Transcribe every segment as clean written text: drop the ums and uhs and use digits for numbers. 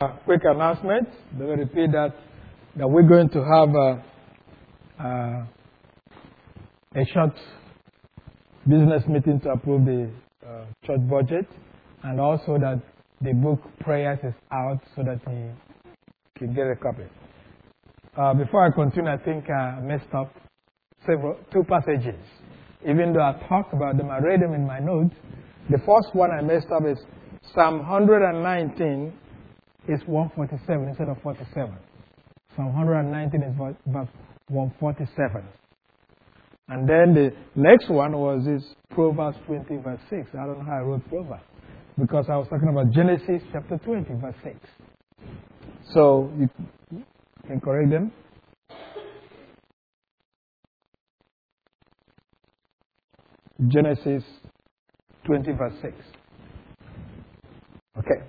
Quick announcement. Let me repeat that we're going to have a short business meeting to approve the church budget, and also that the book Prayers is out so that you can get a copy. Before I continue, I think I messed up two passages. Even though I talked about them, I read them in my notes. The first one I messed up is Psalm 119 is 147 instead of 47. Psalm 119 is verse 147. And then the next one was this Proverbs 20 verse 6. I don't know how I wrote Proverbs, because I was talking about Genesis chapter 20 verse 6. So you can correct them. Genesis 20 verse 6. Okay.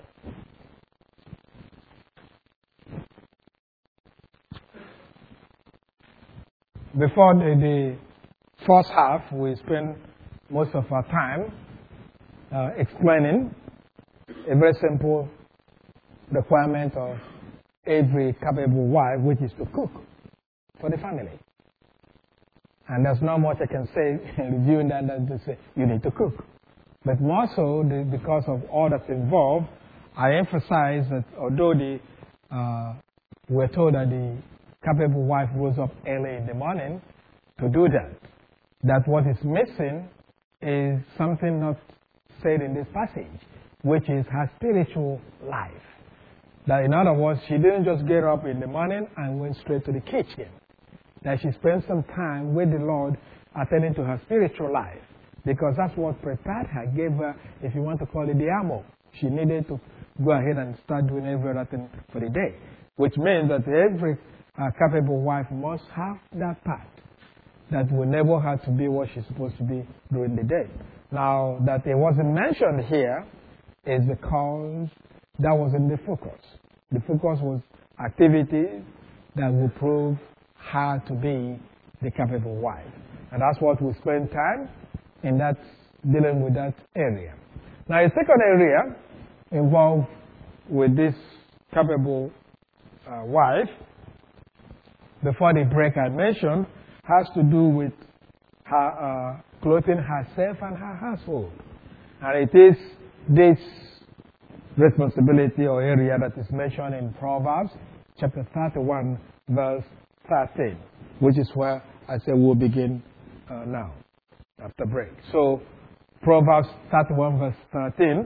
Before the first half, we spend most of our time explaining a very simple requirement of every capable wife, which is to cook for the family. And there's not much I can say reviewing that than to say you need to cook. But more so, because of all that's involved, I emphasize that although we're told that the capable wife rose up early in the morning to do that what is missing is something not said in this passage, which is her spiritual life. That in other words, she didn't just get up in the morning and went straight to the kitchen. That she spent some time with the Lord attending to her spiritual life, because that's what prepared her, gave her, if you want to call it, the ammo. She needed to go ahead and start doing every other thing for the day, which means that every capable wife must have that part that will enable her to be what she's supposed to be during the day. Now, that it wasn't mentioned here is because that wasn't the focus. The focus was activities that will prove her to be the capable wife. And that's what we spend time in, that dealing with that area. Now, a second area involved with this capable wife, before the break I mentioned, has to do with her clothing herself and her household. And it is this responsibility or area that is mentioned in Proverbs chapter 31 verse 13, which is where I say we'll begin now after break. So Proverbs 31 verse 13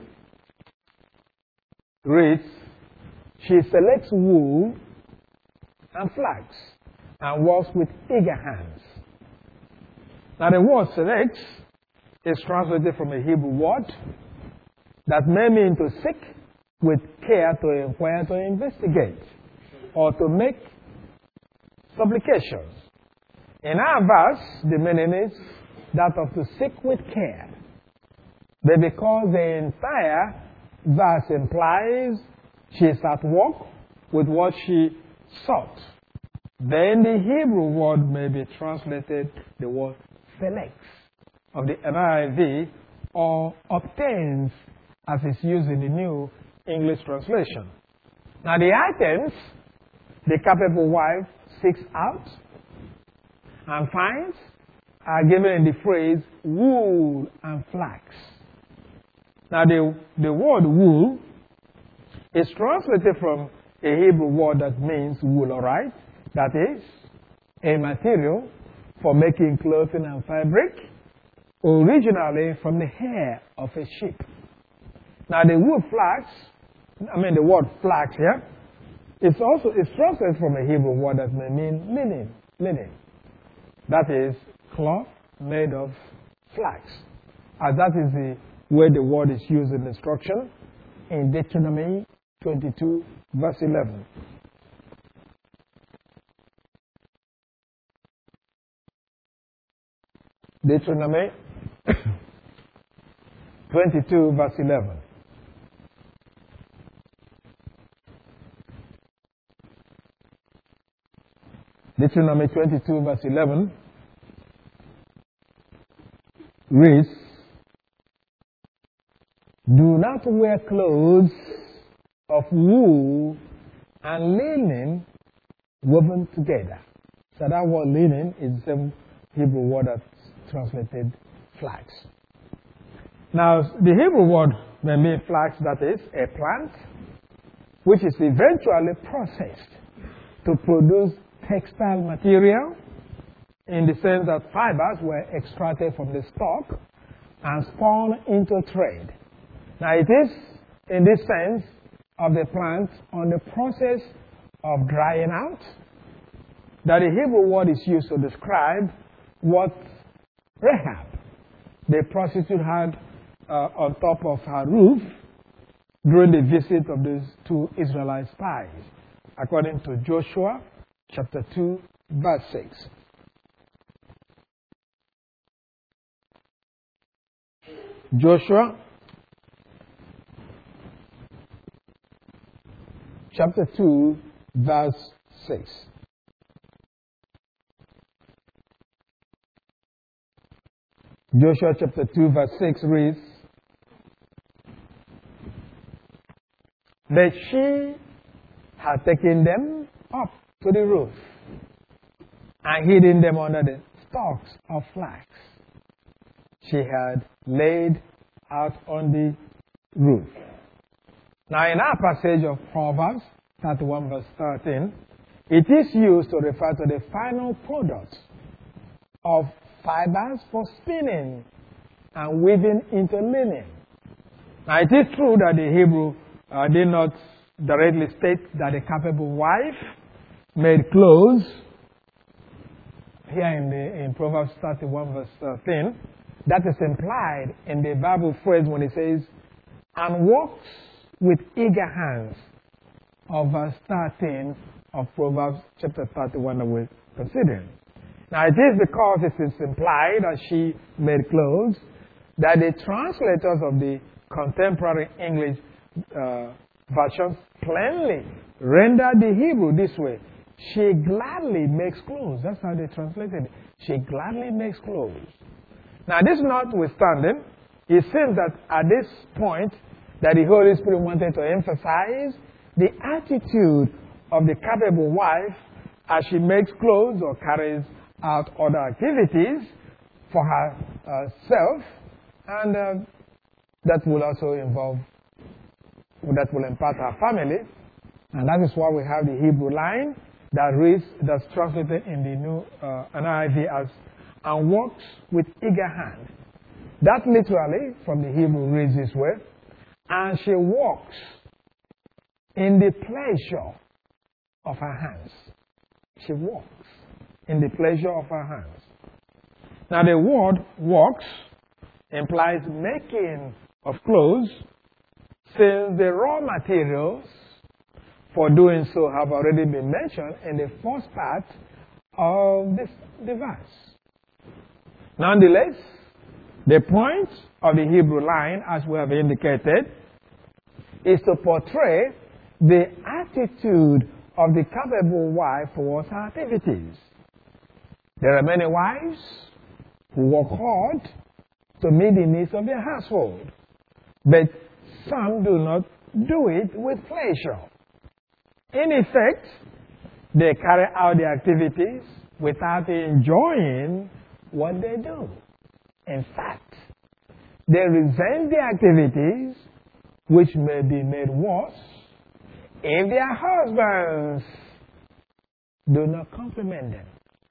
reads, "She selects wool and flax and works with eager hands." Now the word select is translated from a Hebrew word that may mean to seek with care, to inquire, to investigate, or to make supplications. In our verse, the meaning is that of to seek with care. But because the entire verse implies she is at work with what she sought, then the Hebrew word may be translated the word selects of the NIV, or obtains as is used in the New English translation. Now the items the capable wife seeks out and finds are given in the phrase wool and flax. Now the word wool is translated from a Hebrew word that means wool, all right? That is a material for making clothing and fabric, originally from the hair of a sheep. Now the word flax here, it's translated from a Hebrew word that may mean linen. That is cloth made of flax. And that is the way the word is used in instruction in Deuteronomy 22 verse 11. Deuteronomy 22 verse 11. Deuteronomy 22 verse 11 reads, "Do not wear clothes of wool and linen woven together. So that word linen is the same Hebrew word that's translated flax. Now, the Hebrew word may mean flax, that is, a plant, which is eventually processed to produce textile material, in the sense that fibers were extracted from the stalk and spun into thread. Now, it is in this sense of the plant on the process of drying out that the Hebrew word is used to describe what Rahab, the prostitute, had on top of her roof during the visit of these two Israelite spies, according to Joshua chapter 2, verse 6. Joshua chapter 2, verse 6. Joshua chapter 2, verse 6 reads, that she had taken them up to the roof and hidden them under the stalks of flax she had laid out on the roof. Now, in our passage of Proverbs 31, verse 13, it is used to refer to the final product of fibers for spinning and weaving into linen. Now, it is true that the Hebrew did not directly state that a capable wife made clothes. Here in Proverbs 31, verse 13, that is implied in the Bible phrase when it says, and walks with eager hands, of verse 13 of Proverbs chapter 31 that we're considering. Now, it is because it is implied that she made clothes that the translators of the contemporary English versions plainly render the Hebrew this way. She gladly makes clothes. That's how they translated it. She gladly makes clothes. Now, this notwithstanding, it seems that at this point that the Holy Spirit wanted to emphasize the attitude of the capable wife as she makes clothes or carries out other activities for herself, and that will also involve, that will impact her family. And that is why we have the Hebrew line that reads, that's translated in the New NIV as, and walks with eager hand. That literally, from the Hebrew, reads this way, and she walks in the pleasure of her hands. She walks in the pleasure of her hands. Now, the word walks implies making of clothes, since the raw materials for doing so have already been mentioned in the first part of this verse. Nonetheless, the point of the Hebrew line, as we have indicated, is to portray the attitude of the capable wife towards her activities. There are many wives who work hard to meet the needs of their household, but some do not do it with pleasure. In effect, they carry out their activities without enjoying what they do. In fact, they resent the activities, which may be made worse if their husbands do not compliment them,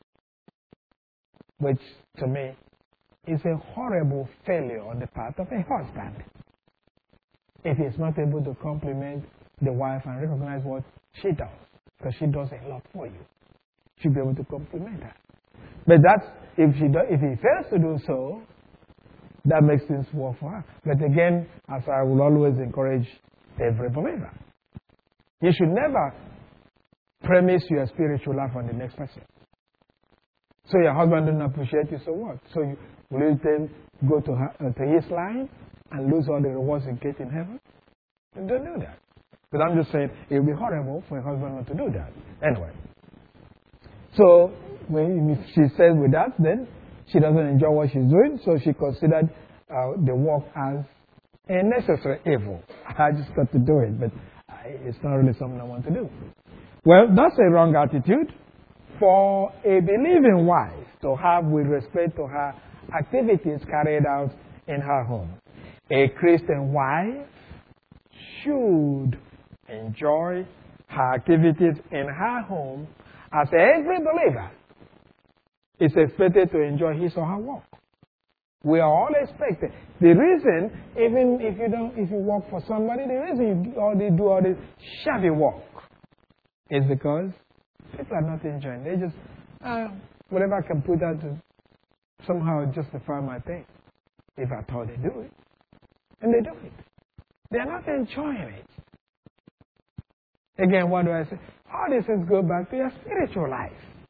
which to me is a horrible failure on the part of a husband. If he's not able to compliment the wife and recognize what she does, because she does a lot for you, you should be able to compliment her. But that's, if he fails to do so, that makes things work for her. But again, as I will always encourage every believer, you should never premise your spiritual life on the next person. So your husband doesn't appreciate you, so what? So will you then go to his line and lose all the rewards you get in heaven? Don't do that. But I'm just saying, it would be horrible for a husband not to do that. Anyway. So, when she says with that, then she doesn't enjoy what she's doing, so she considered the work as a necessary evil. I just got to do it, but why. It's not really something I want to do. Well, that's a wrong attitude for a believing wife to have with respect to her activities carried out in her home. A Christian wife should enjoy her activities in her home as every believer is expected to enjoy his or her work. We are all expected. The reason, even if you work for somebody, the reason you do all this shabby work is because people are not enjoying. They just, whatever I can put out to somehow justify my pay, if I thought they do it. And they do it. They are not enjoying it. Again, what do I say? All this is go back to your spiritual life.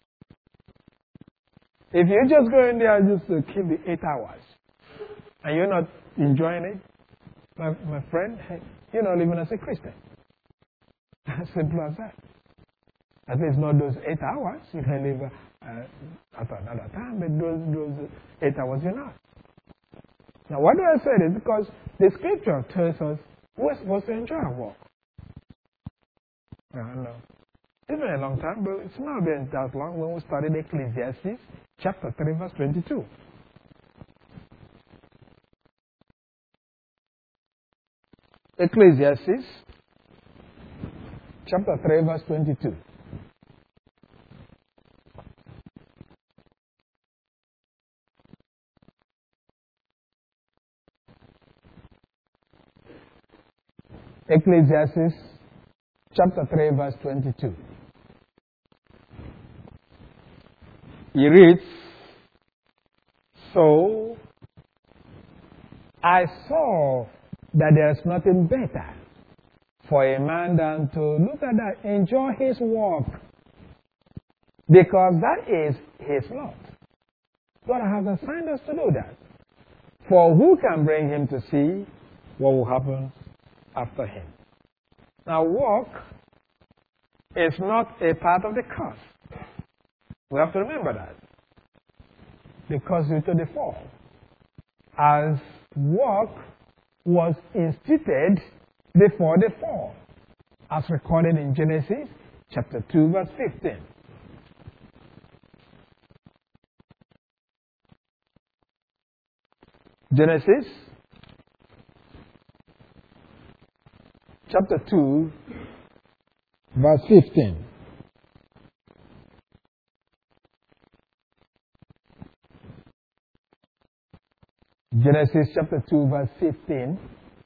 If you just go in there just to kill the 8 hours, and you're not enjoying it, my friend, you're not living as a Christian. As simple as that. At least not those 8 hours. You can live at another time, but those 8 hours you're not. Now, why do I say this? Because the scripture tells us we're supposed to enjoy our work. I know. It's been a long time, but it's not been that long when we studied Ecclesiastes chapter 3, verse 22. Ecclesiastes chapter 3, verse 22. Ecclesiastes chapter 3, verse 22. He reads, "So I saw that there is nothing better for a man than to look at that, enjoy his work, because that is his lot. God has assigned us to do that. For who can bring him to see what will happen after him?" Now, work is not a part of the curse. We have to remember that. The curse due to the fall. As work was instituted before the fall, as recorded in Genesis chapter 2, verse 15. Genesis chapter 2, verse 15. Genesis chapter 2, verse 15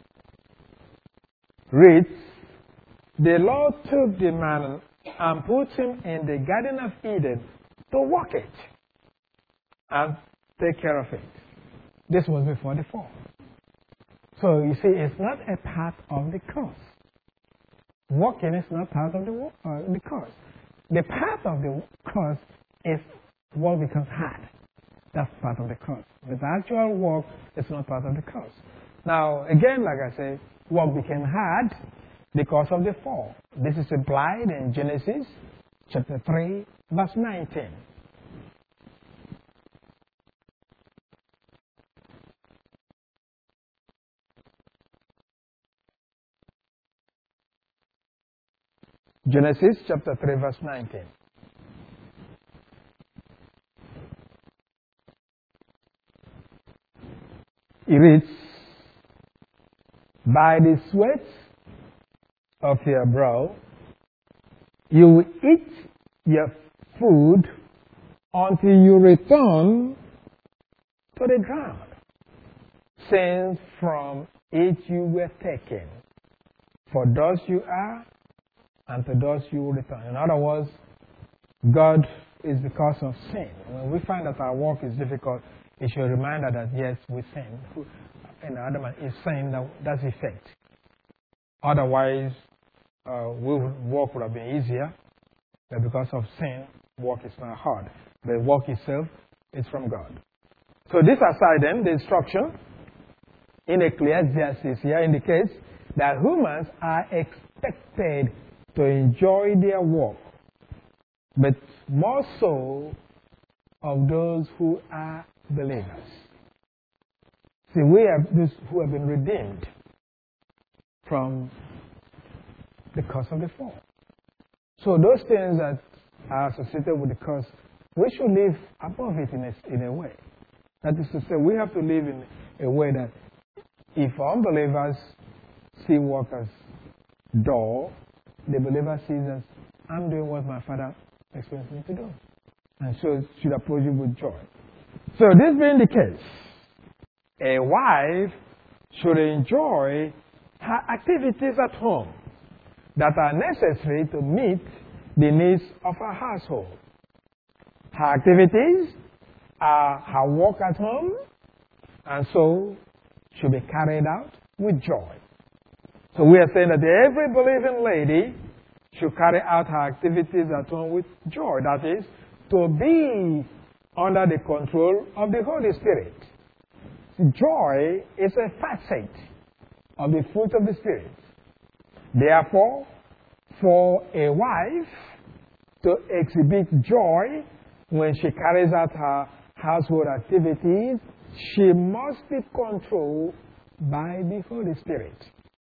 reads, "The Lord took the man and put him in the Garden of Eden to work it and take care of it." This was before the fall. So you see, it's not a part of the curse. Working is not part of the curse. The part of the curse is what becomes hard. That's part of the curse. The actual work is not part of the curse. Now, again, like I said, work became hard because of the fall. This is implied in Genesis chapter 3, verse 19. Genesis chapter 3, verse 19. It reads, "By the sweat of your brow, you will eat your food until you return to the ground, since from it you were taken. For thus you are, and to thus you will return." In other words, God is because of sin. When we find that our work is difficult, it should remind us that yes, we sin. And Adam is saying that that's effect. Otherwise, work would have been easier. But because of sin, work is not hard. The work itself is from God. So this aside then, the instruction in Ecclesiastes here indicates that humans are expected to enjoy their work, but more so of those who are believers. See, we have those who have been redeemed from the curse of the fall. So those things that are associated with the curse, we should live above it in a way. That is to say, we have to live in a way that if unbelievers see work as dull, the believer sees as, I'm doing what my Father expects me to do. And so it should approach you with joy. So this being the case, a wife should enjoy her activities at home that are necessary to meet the needs of her household. Her activities are her work at home, and so should be carried out with joy. So we are saying that every believing lady should carry out her activities at home with joy. That is, to be under the control of the Holy Spirit. Joy is a facet of the fruit of the Spirit. Therefore, for a wife to exhibit joy when she carries out her household activities, she must be controlled by the Holy Spirit.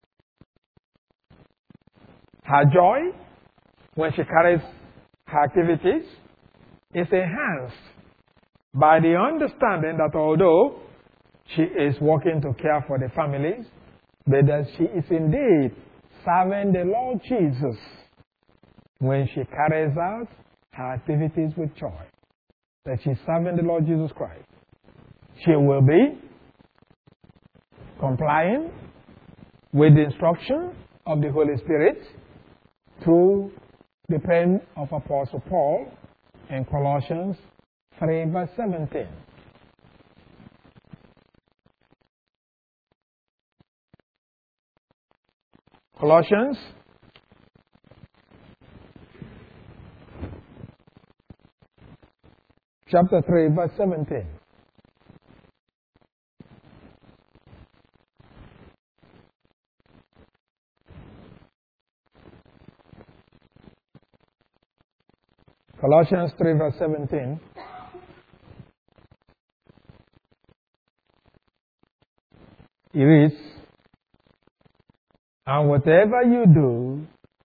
Her joy, when she carries her activities, is enhanced by the understanding that although she is working to care for the families, but that she is indeed serving the Lord Jesus when she carries out her activities with joy. That she's serving the Lord Jesus Christ. She will be complying with the instruction of the Holy Spirit through the pen of Apostle Paul in Colossians 3 verse 17. Colossians chapter 3 verse 17. Colossians 3 verse 17. It reads, and whatever you do,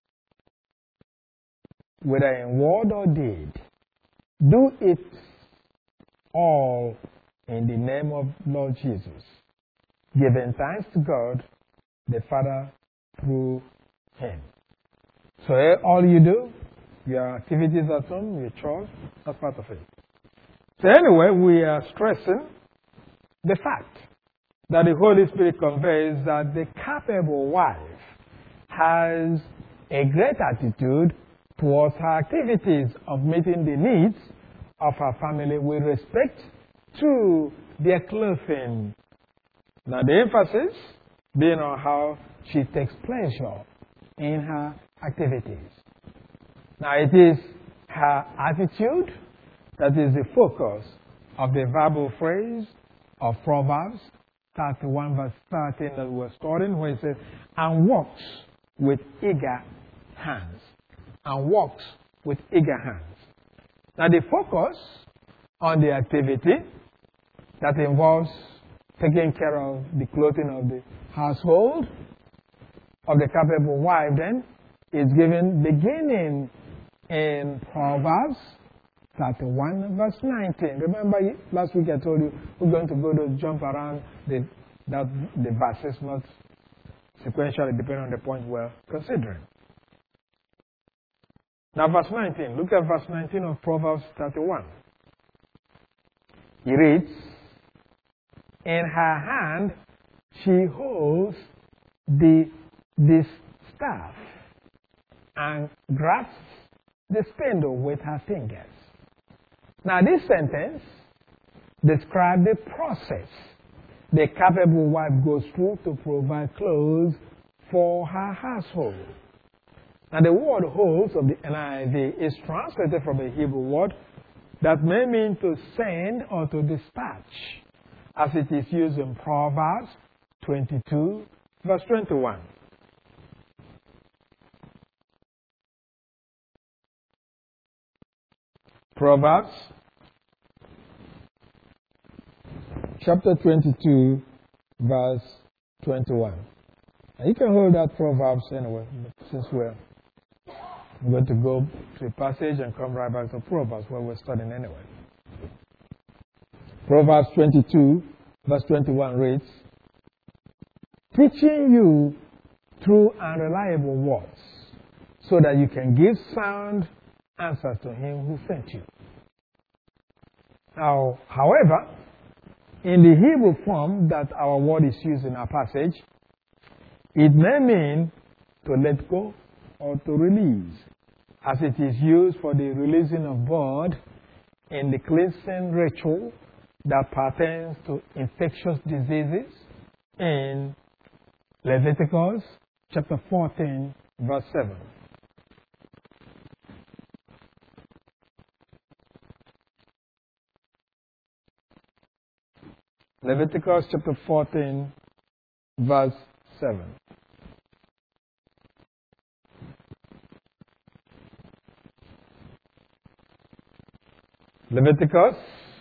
whether in word or deed, do it all in the name of Lord Jesus, giving thanks to God the Father through Him. So all you do, your activities at home, your chores, that's part of it. So anyway, we are stressing the fact that the Holy Spirit conveys that the capable wife has a great attitude towards her activities of meeting the needs of her family with respect to their clothing. Now the emphasis being on how she takes pleasure in her activities. Now it is her attitude that is the focus of the verbal phrase of Proverbs 31 verse 13 that we're studying, where it says, and walks with eager hands. And walks with eager hands. Now the focus on the activity that involves taking care of the clothing of the household of the capable wife then is given beginning in Proverbs 31 verse 19. Remember last week I told you we're going to go to jump around the verses, not sequentially depending on the point we're considering. Now verse 19. Look at verse 19 of Proverbs 31. It reads, in her hand she holds this staff and grasps the spindle with her fingers. Now this sentence describes the process the capable wife goes through to provide clothes for her household. Now the word holds of the NIV is translated from a Hebrew word that may mean to send or to dispatch, as it is used in Proverbs 22 verse 21. Proverbs chapter 22 verse 21. Now you can hold that Proverbs anyway, since we're going to go to a passage and come right back to Proverbs where we're studying anyway. Proverbs 22, verse 21 reads, teaching you true and reliable words, so that you can give sound answers to him who sent you. Now, however, in the Hebrew form that our word is used in our passage, it may mean to let go or to release, as it is used for the releasing of blood in the cleansing ritual that pertains to infectious diseases in Leviticus chapter 14, verse 7. Leviticus chapter 14, verse 7. Leviticus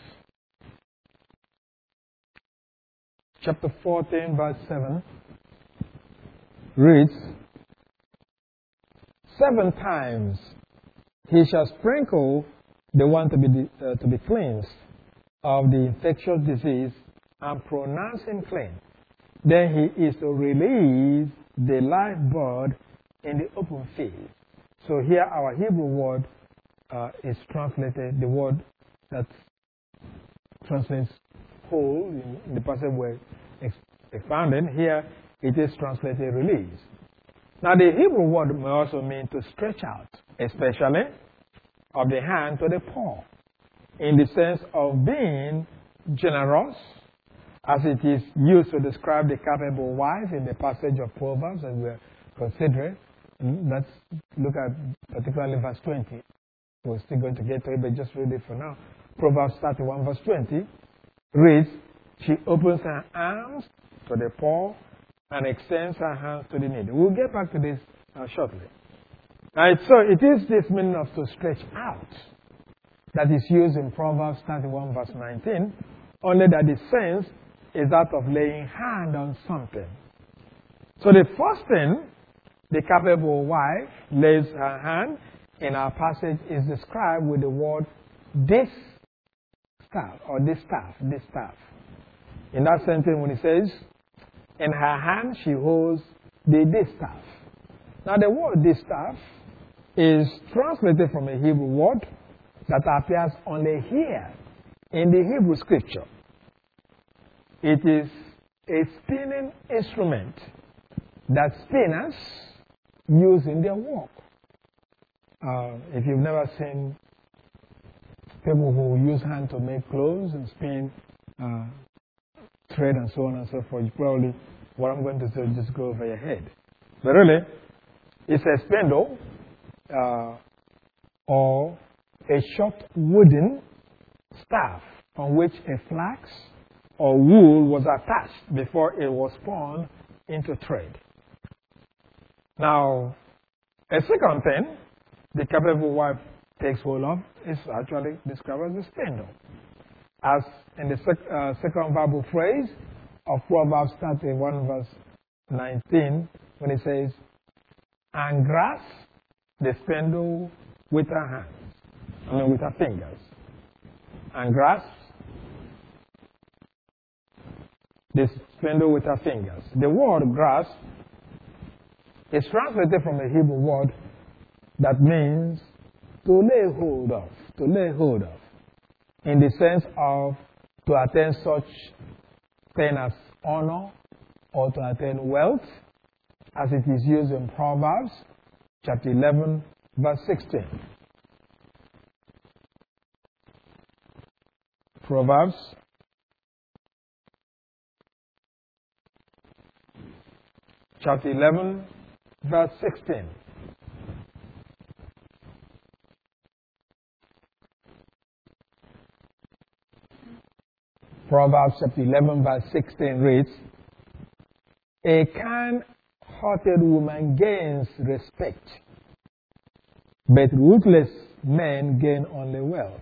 chapter 14, verse 7 reads, 7 times he shall sprinkle the one to be cleansed of the infectious disease and pronounce him clean. Then he is to release the live bird in the open field. So here our Hebrew word is translated, the word that translates whole in the passage we're expounding. Here it is translated release. Now the Hebrew word may also mean to stretch out, especially of the hand to the paw, in the sense of being generous, as it is used to describe the capable wife in the passage of Proverbs that we're considering. Let's look at particularly verse 20. We're still going to get to it, but just read it for now. Proverbs 31, verse 20 reads, she opens her arms to the poor and extends her hands to the needy. We'll get back to this shortly. Right, so it is this meaning of to stretch out that is used in Proverbs 31, verse 19, only that the sense is that of laying hand on something. So the first thing the capable wife lays her hand in our passage is described with the word this staff, or this staff, this staff. In that sentence when it says, in her hand she holds the distaff. Now the word distaff is translated from a Hebrew word that appears only here in the Hebrew scripture. It is a spinning instrument that spinners use in their work. If you've never seen people who use hand to make clothes and spin thread and so on and so forth, you probably, what I'm going to say, just go over your head. But really, it's a spindle or a short wooden staff on which a flax or wool was attached before it was spun into thread. Now, a second thing the capable wife takes hold of is actually described as a spindle. As in the second Bible phrase of Proverbs 31, verse 19, when it says, and grasp the spindle with her hands, with her fingers. And grasp the spindle with her fingers. The word grasp is translated from a Hebrew word that means to lay hold of, to lay hold of, in the sense of to attain such thing as honor or to attain wealth, as it is used in Proverbs chapter 11, verse 16. Proverbs chapter 11, verse 16. Proverbs chapter 11, verse 16 reads, a kind-hearted woman gains respect, but ruthless men gain only wealth.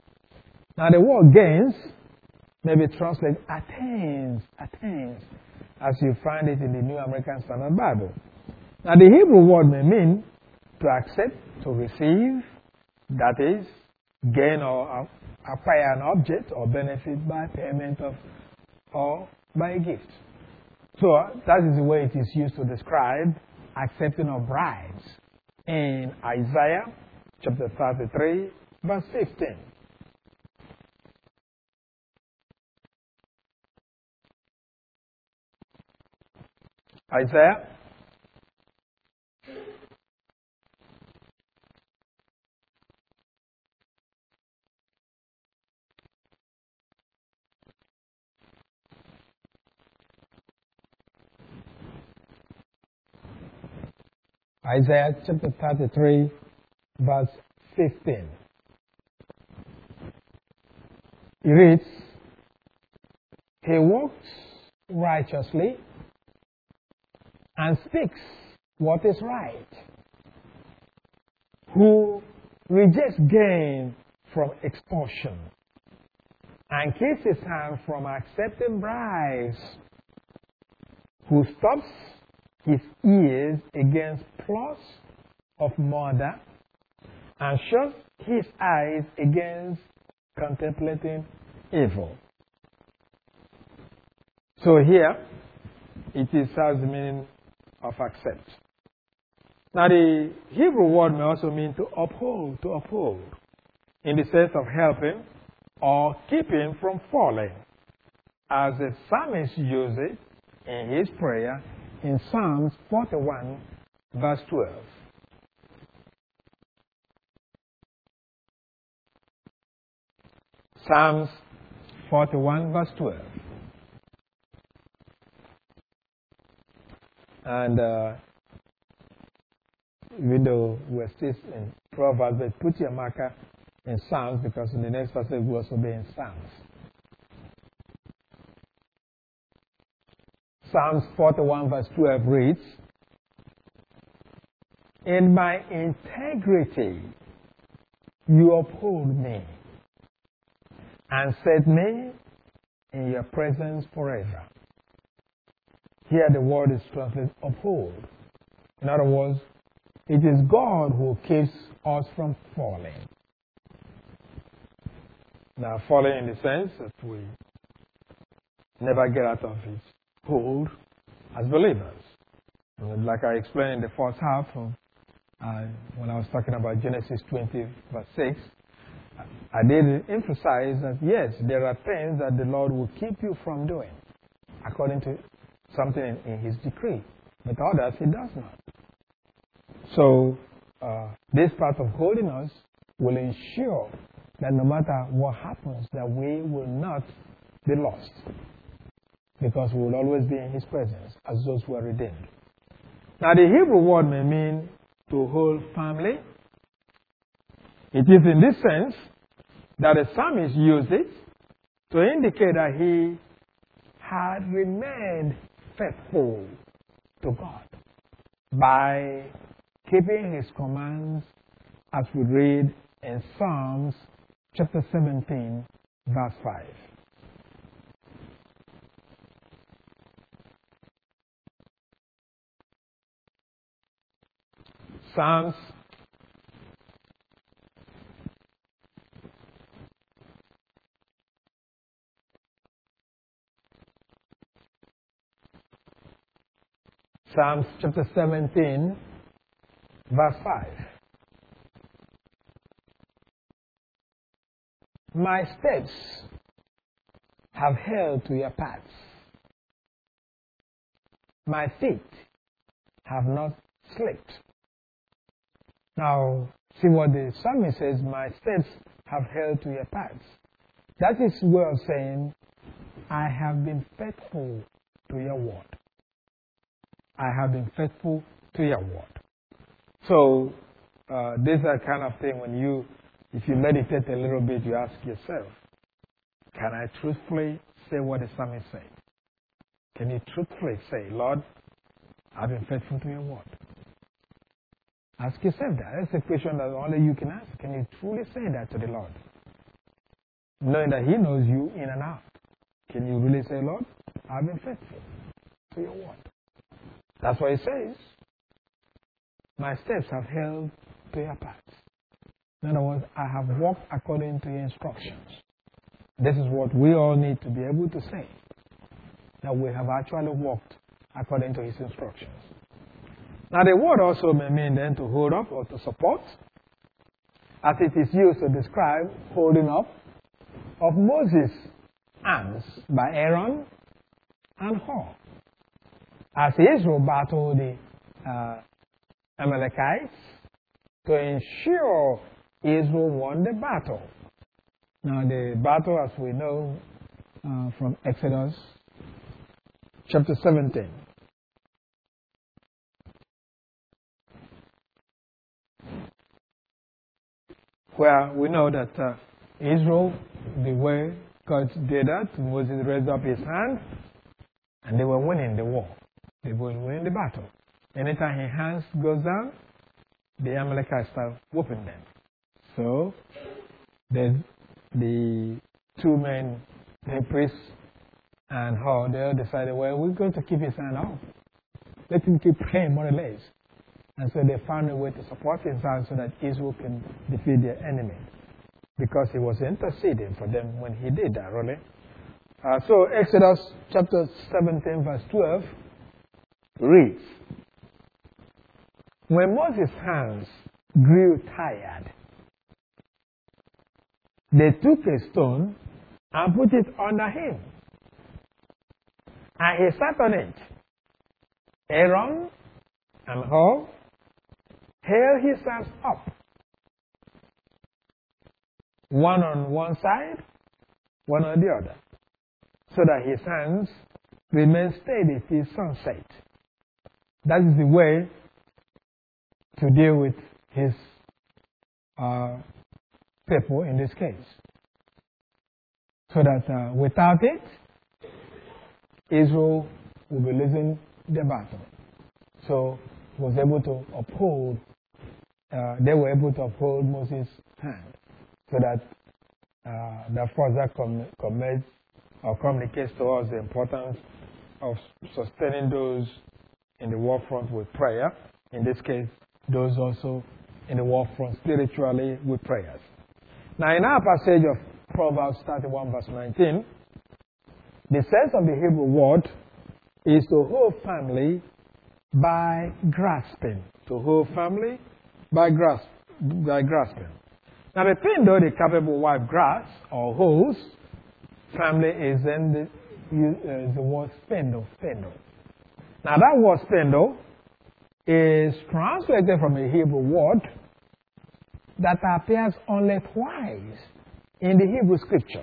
Now the word gains may be translated attains. as you find it in the New American Standard Bible. Now, the Hebrew word may mean to accept, to receive, that is, gain or acquire an object or benefit by payment of or by a gift. So that is the way it is used to describe accepting of bribes in Isaiah chapter 33, verse 15. Isaiah Isaiah chapter 33, verse 15. It reads, He walks righteously and speaks what is right, who rejects gain from extortion and keeps his hand from accepting bribes, who stops his ears against plots of murder and shuts his eyes against contemplating evil. So here, it is has the meaning of accept. Now the Hebrew word may also mean to uphold, in the sense of helping or keeping from falling, as the psalmist uses it in his prayer in Psalms 41, verse 12. Psalms 41, verse 12. And even though we're still in Proverbs, but put your marker in Psalms, because in the next passage we'll also be in Psalms. Psalms 41 verse 12 reads, In my integrity you uphold me and set me in your presence forever. Here the word is translated uphold. In other words, it is God who keeps us from falling. Now, falling in the sense that we never get out of its hold as believers. Like I explained in the first half of, when I was talking about Genesis 20, verse 6, I did emphasize that yes, there are things that the Lord will keep you from doing according to something in His decree, but others He does not. So this part of holding us will ensure that no matter what happens, that we will not be lost, because we will always be in His presence as those who are redeemed. Now the Hebrew word may mean to hold firmly. It is in this sense that the psalmist used it to indicate that he had remained faithful to God by keeping His commands, as we read in Psalms chapter 17, verse 5. Psalms chapter 17, verse 5. My steps have held to your paths. My feet have not slipped. Now, see what the psalmist says, my steps have held to your paths. That is way of saying, I have been faithful to your word. I have been faithful to your word. So, this is the kind of thing when if you meditate a little bit, you ask yourself, can I truthfully say what the psalmist said? Can you truthfully say, Lord, I've been faithful to your word? Ask yourself that. That's a question that only you can ask. Can you truly say that to the Lord? Knowing that He knows you in and out. Can you really say, Lord, I've been faithful to your word. That's what it says. My steps have held to your paths. In other words, I have walked according to your instructions. This is what we all need to be able to say, that we have actually walked according to his instructions. Now the word also may mean then to hold up or to support, as it is used to describe holding up of Moses' arms by Aaron and Hur, as Israel battled the Amalekites to ensure Israel won the battle. Now the battle, as we know from Exodus chapter 17. Where we know that Israel, the way God did that, Moses raised up his hand, and they were winning the war. They were winning the battle. Anytime his hands goes down, the Amalekites start whooping them. So the two men, the priest and Hur, they all decided, well, we're going to keep his hand off. Let him keep praying more or less. And so they found a way to support his hand so that Israel can defeat their enemy. Because he was interceding for them when he did that, really. So Exodus chapter 17 verse 12 reads, when Moses' hands grew tired, they took a stone and put it under him. And he sat on it. Aaron and Hur held his hands up, one on one side, one on the other, so that his hands remained steady till sunset. That is the way to deal with his people in this case. So that without it, Israel will be losing the battle. So was able to uphold, they were able to uphold Moses' hand. So that that further communicates to us the importance of sustaining those in the war front with prayer. In this case, those also in the war front spiritually with prayers. Now in our passage of Proverbs 31 verse 19, the sense of the Hebrew word is to hold firmly by grasping. To hold firmly by grasping. Now the thing though the capable wife grasps or holds firmly is then the word spindle. Now that word spindle is translated from a Hebrew word that appears only twice in the Hebrew scripture.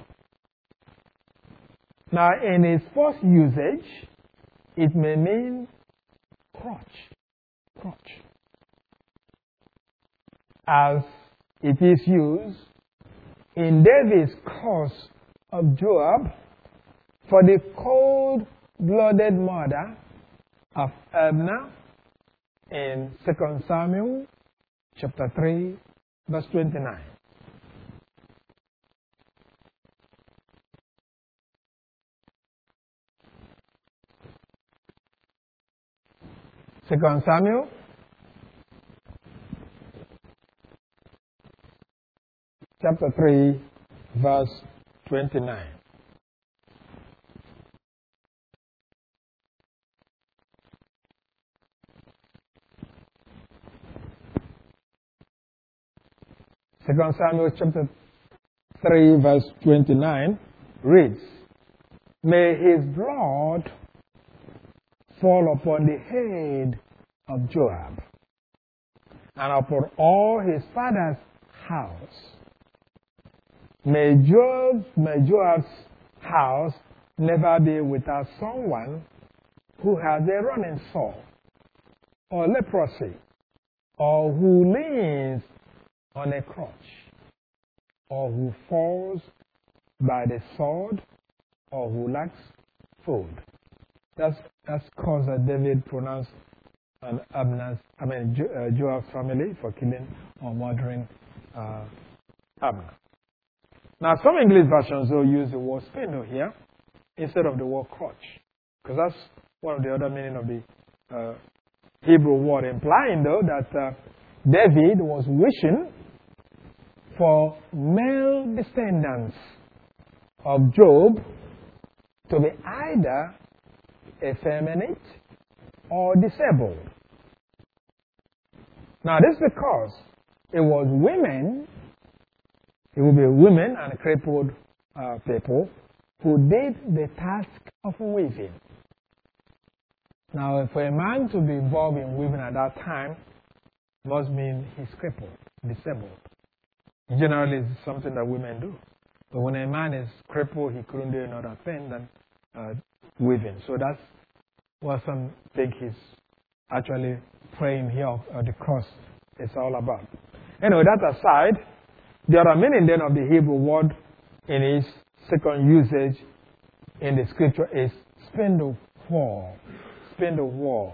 Now in its first usage, it may mean crutch. As it is used in David's curse of Joab for the cold-blooded murder of Abner in 2 Samuel chapter 3 verse 29. Second Samuel chapter 3 verse 29. Second Samuel chapter 3 verse 29 reads, may his blood fall upon the head of Joab and upon all his father's house. May Joab's house never be without someone who has a running sore or leprosy or who leans on a crutch or who falls by the sword or who lacks food. That's cause that David pronounced on Joab's family for killing or murdering Abner. Now, some English versions will use the word spindle here instead of the word crutch, because that's one of the other meaning of the Hebrew word, implying though that David was wishing for male descendants of Job to be either effeminate or disabled. Now this is because it was women, it would be women and crippled people who did the task of weaving. Now for a man to be involved in weaving at that time must mean he's crippled, disabled. Generally it's something that women do. But when a man is crippled, he couldn't do another thing than weaving. So that's what some think he's actually praying here, or the cross is all about. Anyway, that aside, the other meaning then of the Hebrew word in its second usage in the scripture is spindle whorl. Spindle whorl.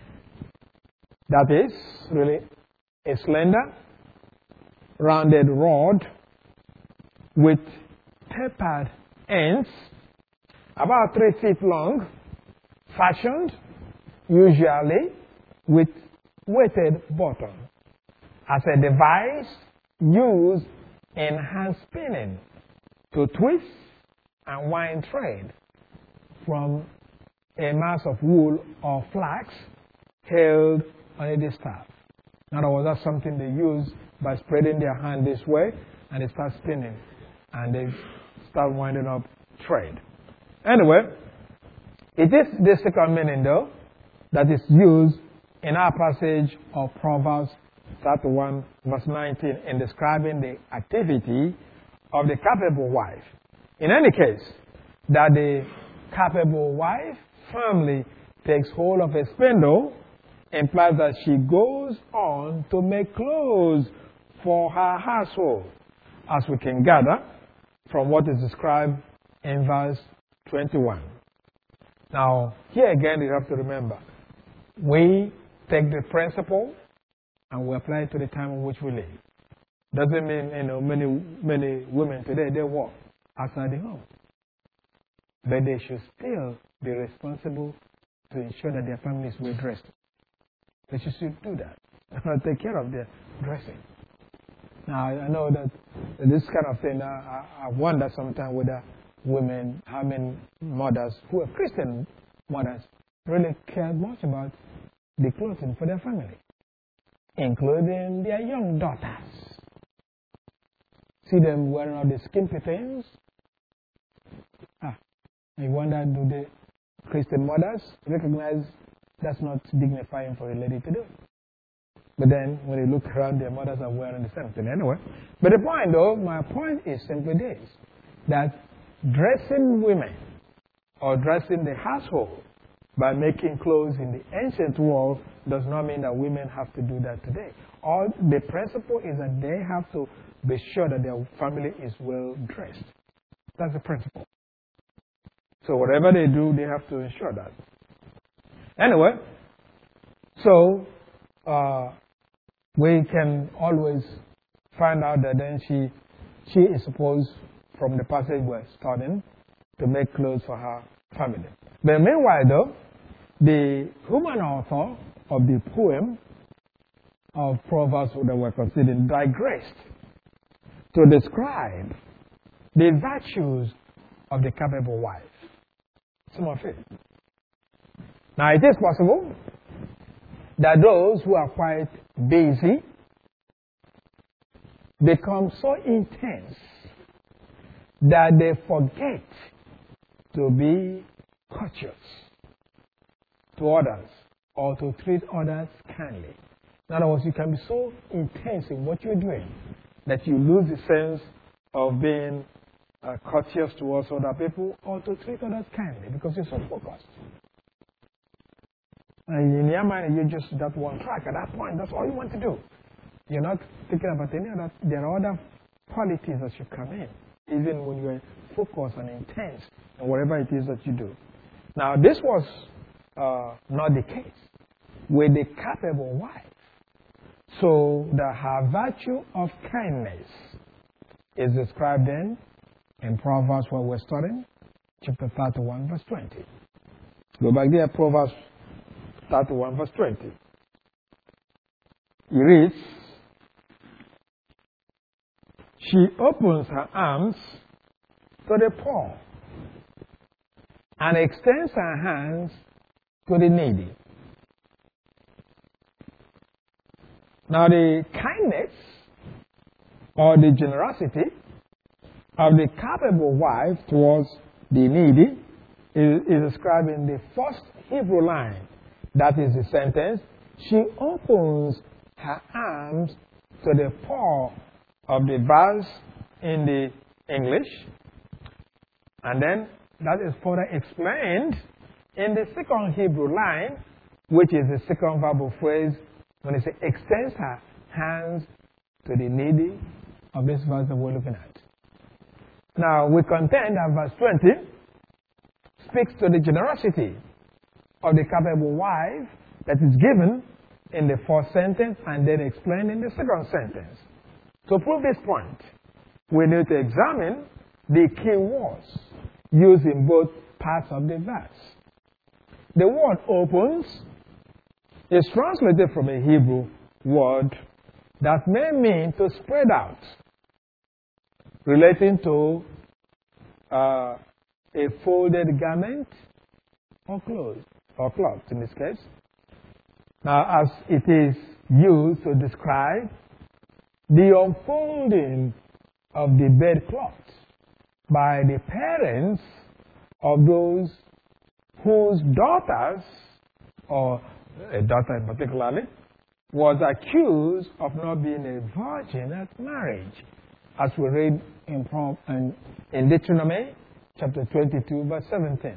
That is really a slender, rounded rod with tapered ends, about 3 feet long, fashioned usually with weighted bottom, as a device used in hand spinning to twist and wind thread from a mass of wool or flax held on a distaff. In other words, that's something they use by spreading their hand this way, and they start spinning, and they start winding up thread. Anyway, it is the second meaning, though, that is used in our passage of Proverbs 31, verse 19, in describing the activity of the capable wife. In any case, that the capable wife firmly takes hold of a spindle implies that she goes on to make clothes for her household, as we can gather from what is described in verse 21. Now, here again, you have to remember, we take the principle and we apply it to the time in which we live. Doesn't mean, many women today, they work outside the home. But they should still be responsible to ensure that their family is well dressed. They should do that. Take care of their dressing. Now, I know that this kind of thing, I wonder sometimes whether women, how many mothers who are Christian mothers, really care much about the clothing for their family, including their young daughters. See them wearing all the skimpy things. I wonder, do the Christian mothers recognize that's not dignifying for a lady to do? But then, when you look around, their mothers are wearing the same thing anyway. But the point, though, my point is simply this, that dressing women or dressing the household by making clothes in the ancient world does not mean that women have to do that today. All the principle is that they have to be sure that their family is well dressed. That's the principle. So whatever they do, they have to ensure that. Anyway, so we can always find out that then she is supposed, from the passage we're studying, to make clothes for her family. But meanwhile, though, the human author of the poem of Proverbs that we're considering digressed to describe the virtues of the capable wife. Some of it. Now, it is possible that those who are quite busy become so intense that they forget to be courteous to others or to treat others kindly. In other words, you can be so intense in what you're doing that you lose the sense of being courteous towards other people or to treat others kindly because you're so focused. And in your mind, you're just that one track. At that point, that's all you want to do. You're not thinking about any other. There are other qualities that should come in, even when you're focused and intense in whatever it is that you do. Now, this was not the case with the capable wife. So, her virtue of kindness is described then in Proverbs, where we're studying, chapter 31, verse 20. Go back there, Proverbs 31 verse 20. It reads, she opens her arms to the poor and extends her hands to the needy. Now the kindness or the generosity of the capable wife towards the needy is described in the first Hebrew line. That is the sentence, she opens her arms to the poor of the verse in the English. And then that is further explained in the second Hebrew line, which is the second verbal phrase when it says extends her hands to the needy of this verse that we're looking at. Now we contend that verse 20 speaks to the generosity of the capable wife that is given in the first sentence and then explained in the second sentence. To prove this point, we need to examine the key words used in both parts of the verse. The word opens is translated from a Hebrew word that may mean to spread out, relating to a folded garment or cloth in this case. Now, as it is used to describe the unfolding of the bedcloth by the parents of those whose daughters, or a daughter in particularly, was accused of not being a virgin at marriage, as we read in Deuteronomy chapter 22, verse 17.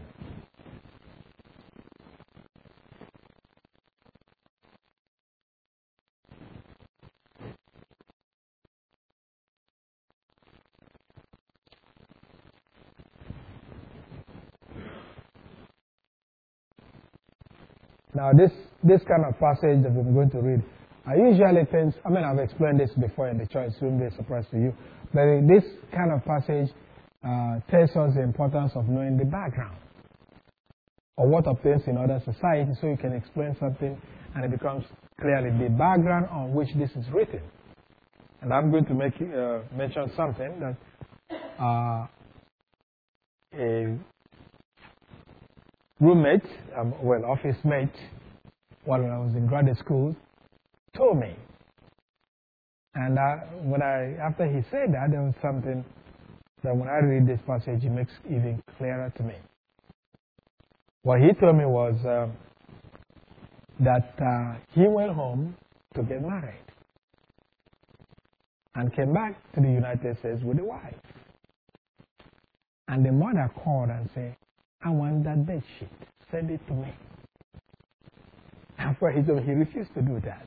Now, this kind of passage that I'm going to read, I've explained this before in the church, it won't be a surprise to you, but this kind of passage tells us the importance of knowing the background or what obtains in other societies so you can explain something and it becomes clearly the background on which this is written. And I'm going to mention something that a roommate, office mate, while I was in graduate school, told me. And after he said that, there was something that when I read this passage, it makes even clearer to me. What he told me was that he went home to get married and came back to the United States with a wife. And the mother called and said, I want that bed sheet. Send it to me. After he told me he refused to do that.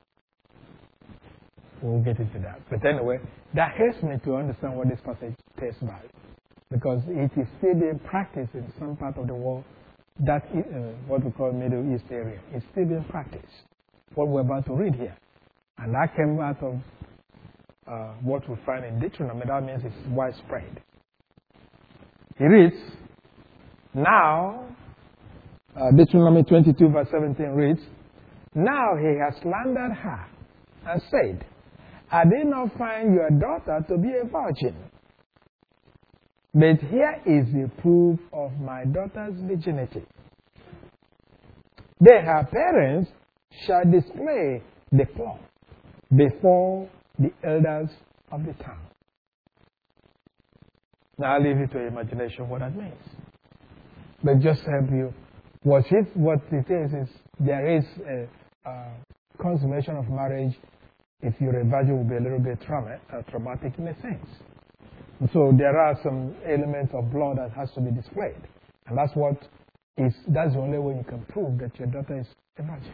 We'll get into that. But anyway, that helps me to understand what this passage tells about. Because it is still being practiced in some part of the world, that what we call Middle East area. It's still being practiced. What we're about to read here. And that came out of what we find in Deuteronomy. That means it's widespread. He reads, now, Deuteronomy 22 verse 17 reads, now he has slandered her and said, I did not find your daughter to be a virgin. But here is the proof of my daughter's virginity. Then her parents shall display the cloth before the elders of the town. Now I'll leave it to your imagination what that means. But just to help you, what it is there is a consummation of marriage. If you're a virgin, will be a little bit traumatic in a sense. And so there are some elements of blood that has to be displayed. And that's the only way you can prove that your daughter is a virgin.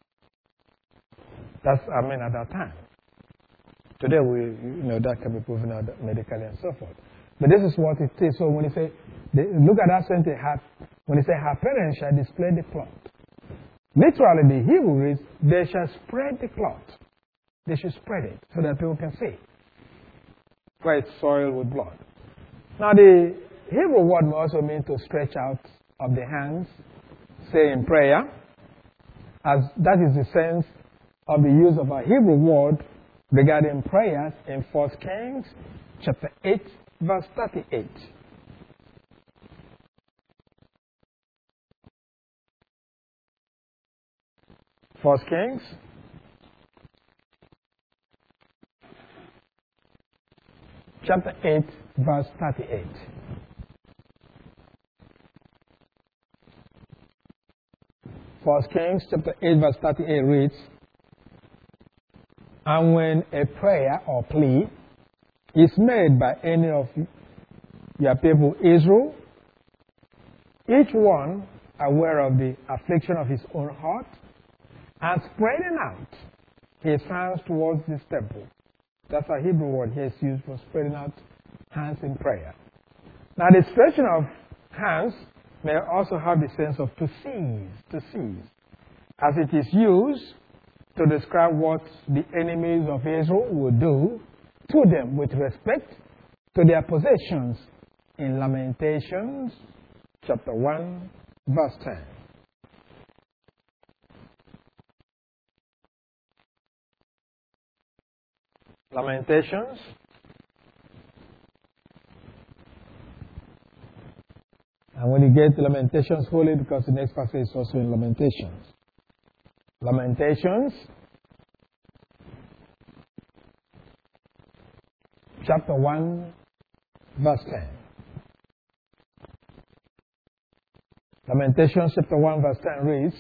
At that time. Today, that can be proven out medically and so forth. But this is what it is. So when you say, look at that sentence, when you say her parents shall display the cloth. Literally, the Hebrew reads, they shall spread the cloth. They should spread it so that people can see. Where it's soiled with blood. Now, the Hebrew word may also mean to stretch out of the hands stay in prayer, as that is the sense of the use of a Hebrew word regarding prayers in 1 Kings chapter 8, verse 38. First Kings chapter 8, verse 38. First Kings chapter 8, verse 38 reads, "And when a prayer or plea is made by any of your people Israel, each one aware of the affliction of his own heart, and spreading out his hands towards this temple." That's a Hebrew word here is used for spreading out hands in prayer. Now, the stretching of hands may also have the sense of to seize, as it is used to describe what the enemies of Israel would do to them with respect to their possessions in Lamentations chapter 1, verse 10. Lamentations and when you get to Lamentations, hold it because the next passage is also in Lamentations. Lamentations chapter 1, verse 10. Lamentations chapter 1, verse 10 reads,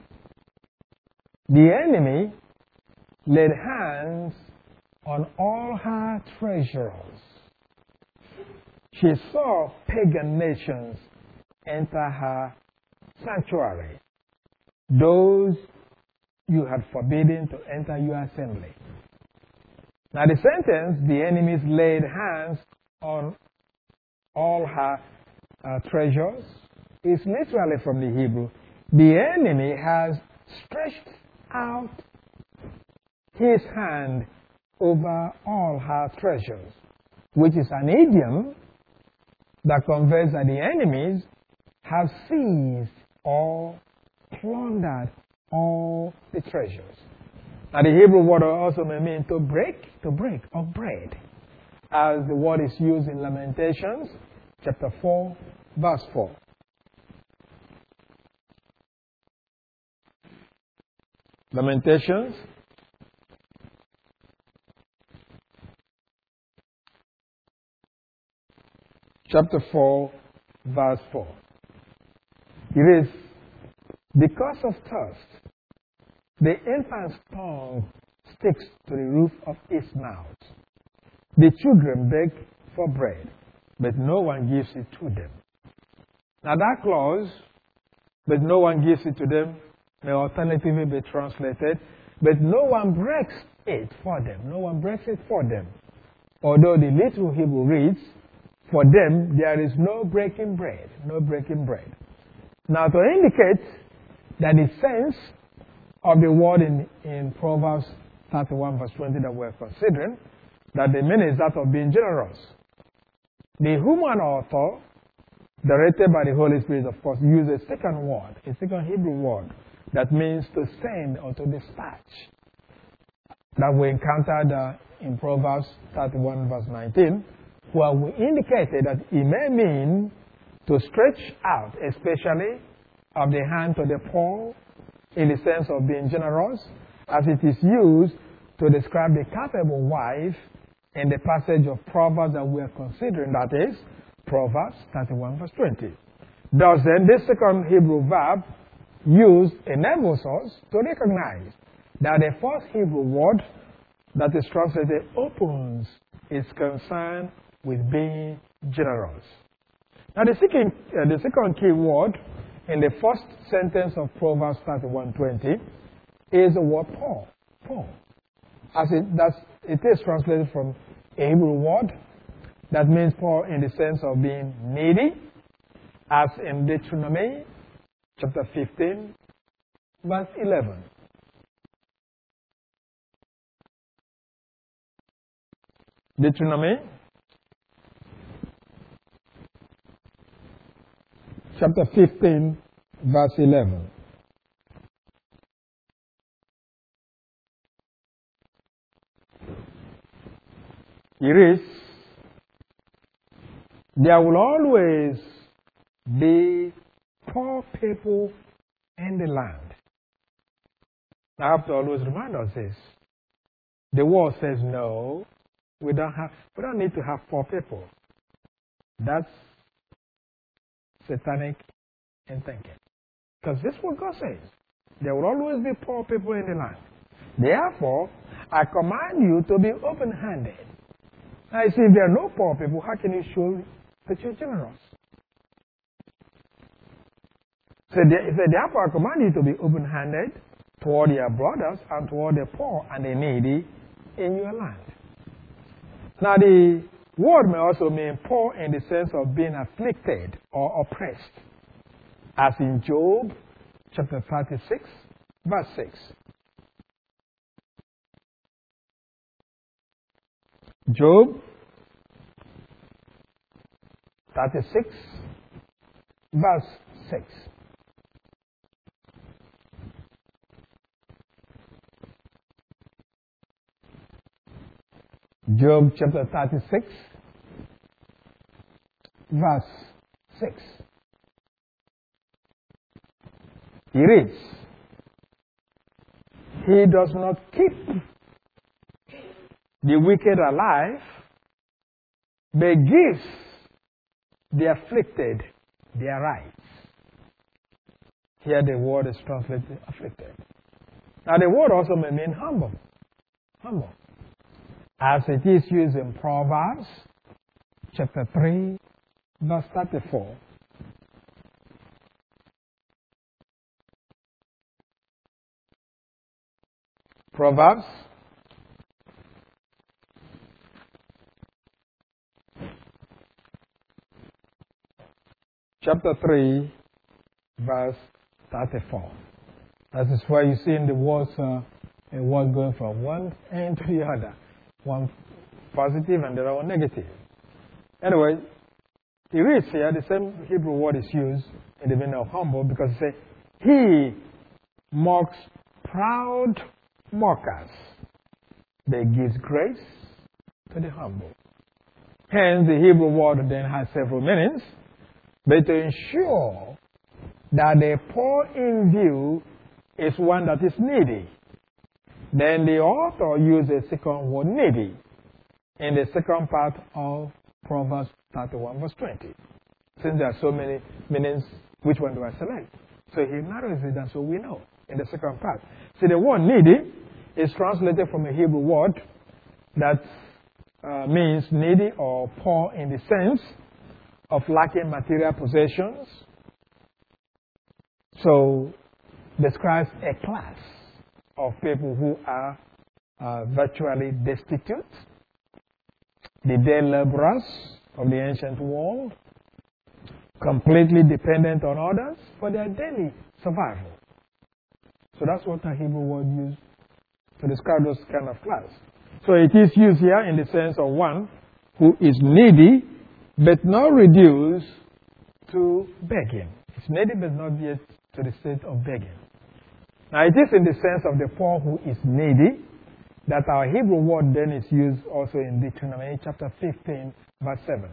"The enemy laid hands on all her treasures. She saw pagan nations enter her sanctuary, those you had forbidden to enter your assembly." Now the sentence, "the enemies laid hands on all her treasures," is literally from the Hebrew. The enemy has stretched out his hand over all her treasures, which is an idiom that conveys that the enemies have seized or plundered all the treasures. Now the Hebrew word also may mean to break of bread, as the word is used in Lamentations chapter 4, verse 4. Lamentations chapter 4, verse 4. It is because of thirst, the infant's tongue sticks to the roof of its mouth. The children beg for bread, but no one gives it to them. Now that clause, "but no one gives it to them," may alternatively be translated, "but no one breaks it for them." No one breaks it for them. Although the literal Hebrew reads, "For them there is no breaking bread." No breaking bread. Now to indicate that the sense of the word in Proverbs 31 verse 20 that we're considering, that the meaning is that of being generous. The human author, directed by the Holy Spirit, of course, uses a second word, a second Hebrew word, that means to send or to dispatch, that we encountered in Proverbs 31 verse 19, where we indicated that it may mean to stretch out, especially of the hand to the poor, in the sense of being generous, as it is used to describe the capable wife in the passage of Proverbs that we are considering, that is, Proverbs 31 verse 20. Thus then, this second Hebrew verb used enables us to recognize that the first Hebrew word that is translated opens is concerned with being generous. Now the second key word in the first sentence of Proverbs 31:20 is the word poor. Poor. As it is translated from a Hebrew word that means poor in the sense of being needy, as in Deuteronomy chapter 15, verse 11. Deuteronomy chapter 15, verse 11. It reads, there will always be poor people in the land. I have to always remind us this. The world says no, we don't need to have poor people. That's satanic in thinking. Because this is what God says. There will always be poor people in the land. Therefore, I command you to be open-handed. Now, you see, if there are no poor people, how can you show that you're generous? So, therefore, I command you to be open-handed toward your brothers and toward the poor and the needy in your land. Now, the word may also mean poor in the sense of being afflicted or oppressed, as in Job chapter 36, verse 6. Job 36, verse 6. Job chapter 36, verse 6. He reads, he does not keep the wicked alive, but gives the afflicted their rights. Here the word is translated afflicted. Now the word also may mean humble. Humble. As it is used in Proverbs chapter 3, verse 34. Proverbs chapter 3, verse 34. That is where you see in the words, a word going from one end to the other. One positive and the other one negative. Anyway, he reads here, the same Hebrew word is used in the meaning of humble because it says, he mocks proud mockers, but gives grace to the humble. Hence, the Hebrew word then has several meanings, but to ensure that the poor in view is one that is needy, then the author used the second word needy in the second part of Proverbs 31 verse 20. Since there are so many meanings, which one do I select? So he narrows it down so we know in the second part. See, the word needy is translated from a Hebrew word that means needy or poor in the sense of lacking material possessions. So describes a class of people who are virtually destitute, the day laborers of the ancient world, completely dependent on others for their daily survival. So that's what the Hebrew word used to describe those kind of class. So it is used here in the sense of one who is needy, but not reduced to begging. It's needy, but not yet to the state of begging. Now, it is in the sense of the poor who is needy that our Hebrew word then is used also in Deuteronomy chapter 15, verse 7.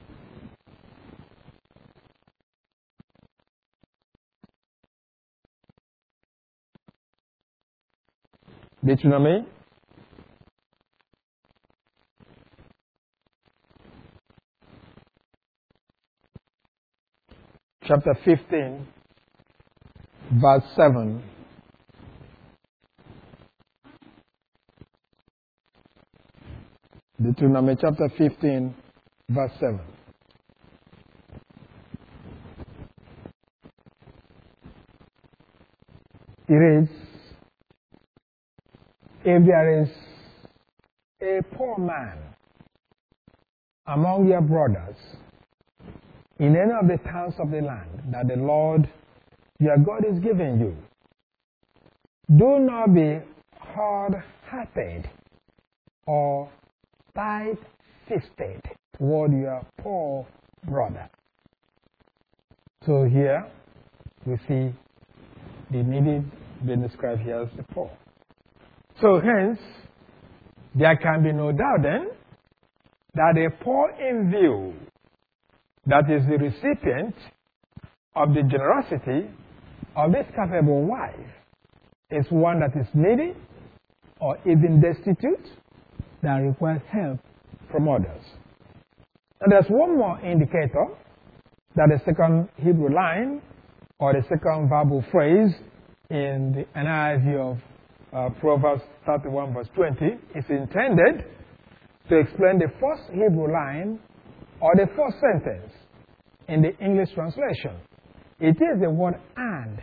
Deuteronomy chapter 15, verse 7. Deuteronomy chapter 15, verse 7. It reads, if there is a poor man among your brothers in any of the towns of the land that the Lord your God is giving you, do not be hard-hearted or tight-fisted toward your poor brother. So here, we see the needy being described here as the poor. So hence, there can be no doubt then that the poor in view, that is the recipient of the generosity of this capable wife, is one that is needy or even destitute that requires help from others. And there's one more indicator that the second Hebrew line or the second verbal phrase in the NIV of Proverbs 31 verse 20 is intended to explain the first Hebrew line or the first sentence in the English translation. It is the word and,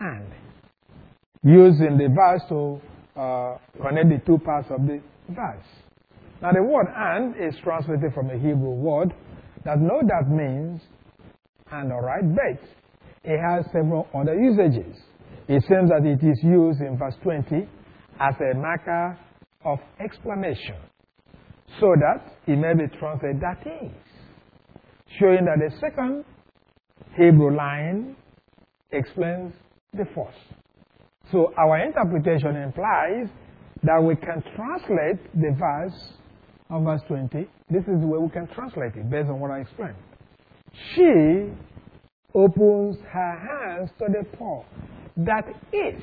used in the verse to connect the two parts of the verse. Now the word and is translated from a Hebrew word that no doubt means and alright, but it has several other usages. It seems that it is used in verse 20 as a marker of exclamation, so that it may be translated that is, showing that the second Hebrew line explains the first. So our interpretation implies that we can translate the verse of verse 20. This is the way we can translate it based on what I explained. She opens her hands to the poor. That is,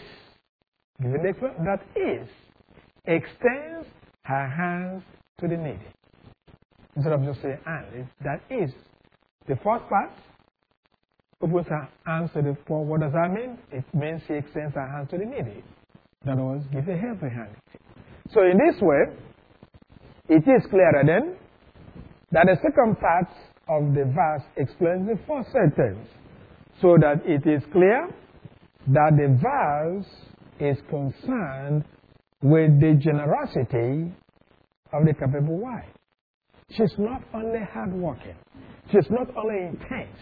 extends her hands to the needy. Instead of just saying and, that is. The first part, opens her hands to the poor. What does that mean? It means she extends her hands to the needy. In other words, gives a helping hand. So in this way, it is clearer then that the second part of the verse explains the first sentence, so that it is clear that the verse is concerned with the generosity of the capable wife. She's not only hardworking, she's not only intense.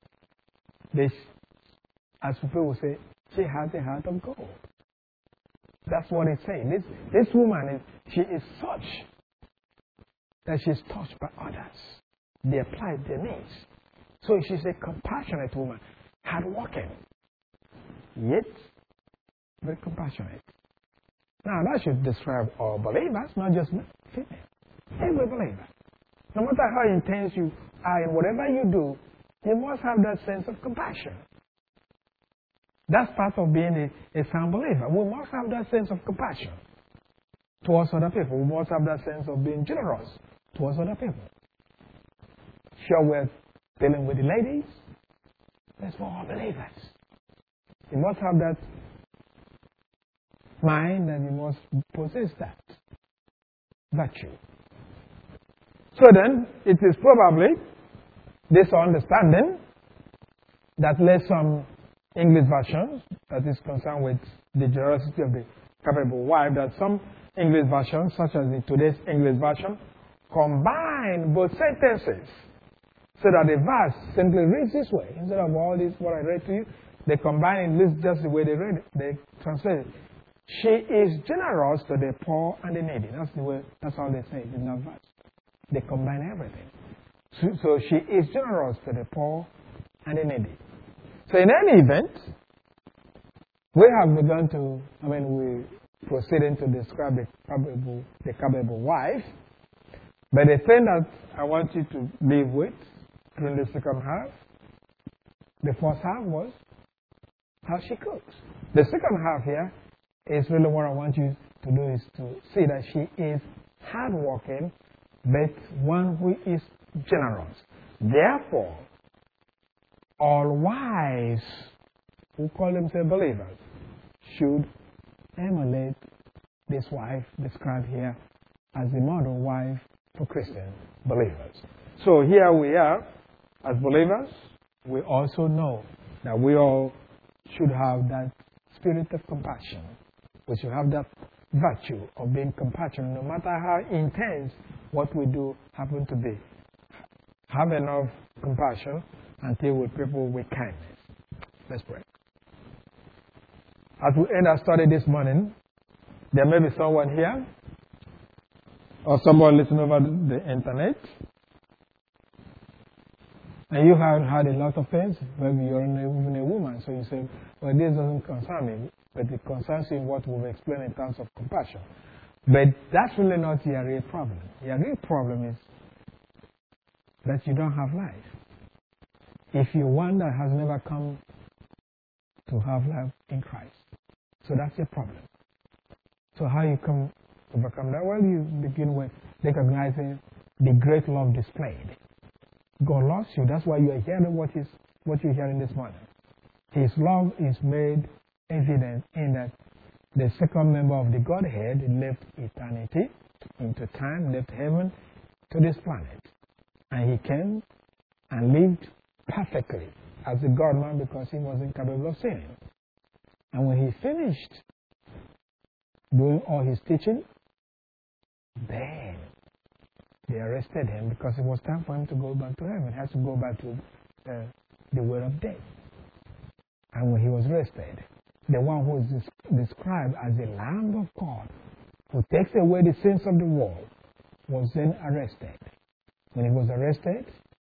As people will say, she has a heart of gold. That's what it's saying. This woman, she is such that she's touched by others. They applied their needs. So she's a compassionate woman, hardworking, yet very compassionate. Now that should describe all believers, not just female. Every believer. No matter how intense you are in whatever you do, you must have that sense of compassion. That's part of being a sound believer. We must have that sense of compassion towards other people. We must have that sense of being generous towards other people. Sure, we're dealing with the ladies. That's for all believers. You must have that mind and you must possess that virtue. So then, it is probably this understanding that led some English versions that is concerned with the generosity of the capable wife, that some English versions, such as in today's English version, combine both sentences so that the verse simply reads this way. Instead of all this, what I read to you, they combine it just the way they read it. They translate it. She is generous to the poor and the needy. That's the way. That's how they say it in that verse. They combine everything. So she is generous to the poor and the needy. So in any event, we have begun to, we proceeding to describe the capable wife. But the thing that I want you to live with during the second half, the first half was how she cooks. The second half here is really what I want you to do, is to see that she is hardworking, but one who is generous. Therefore, all wives who call themselves believers should emulate this wife described here as the model wife for Christian believers. So here we are as believers. We also know that we all should have that spirit of compassion. We should have that virtue of being compassionate, no matter how intense what we do happen to be. Have enough compassion and deal with people with kindness. Let's pray. As we end our study this morning, there may be someone here or someone listening over the internet And you have had a lot of things. Maybe you're even a woman, so you say, well, this doesn't concern me, but it concerns you in what we've explained in terms of compassion. But that's really not your real problem. Your real problem is that you don't have life. If you're one that has never come to have life in Christ. So that's your problem. So how you come to overcome that? Well, you begin with recognizing the great love displayed. God loves you. That's why you are hearing what you're hearing this morning. His love is made evident in that the second member of the Godhead left eternity into time, left heaven to this planet. And he came and lived perfectly as a God-man because he was incapable of sinning. And when he finished doing all his teaching, then they arrested him because it was time for him to go back to heaven. He has to go back to the way of death. And when he was arrested, the one who is described as the Lamb of God, who takes away the sins of the world, was then arrested. When he was arrested,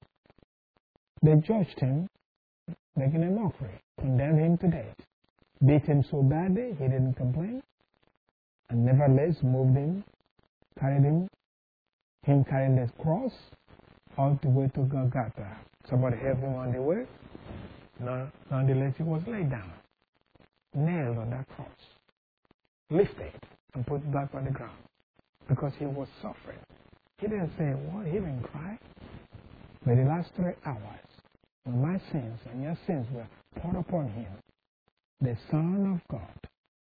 they judged him, making a mockery, condemned him to death, beat him so badly he didn't complain, and nevertheless moved him, carried him carrying his cross all the way to Golgotha. Somebody helped him on the way. Nonetheless, he was laid down, nailed on that cross, lifted, and put back on the ground because he was suffering. He didn't say what, he didn't cry. But the last 3 hours, when my sins and your sins were poured upon him, the Son of God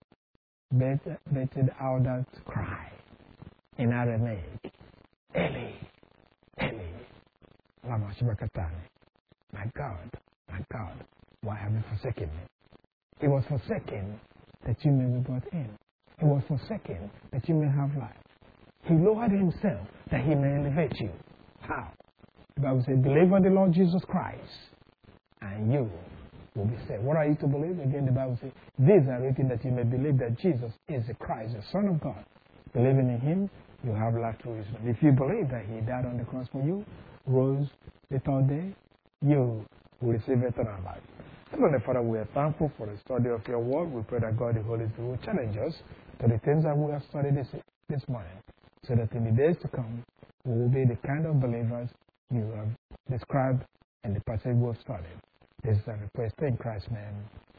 betted out that cry in Aramaic, Eli, Eli, lama sabachthani. My God, why have you forsaken me? He was forsaken that you may be brought in. He was forsaken that you may have life. He lowered himself that he may elevate you. How? The Bible says, believe on the Lord Jesus Christ, and you will be saved. What are you to believe? Again, the Bible says, these are written that you may believe that Jesus is the Christ, the Son of God. Believing in him, you have life through his name. If you believe that he died on the cross for you, rose the third day, you will receive eternal life. Heavenly Father, we are thankful for the study of your word. We pray that God, the Holy Spirit, will challenge us to the things that we have studied this morning, so that in the days to come, we will be the kind of believers you have described in the passage we have studied. This is a request in Christ's name.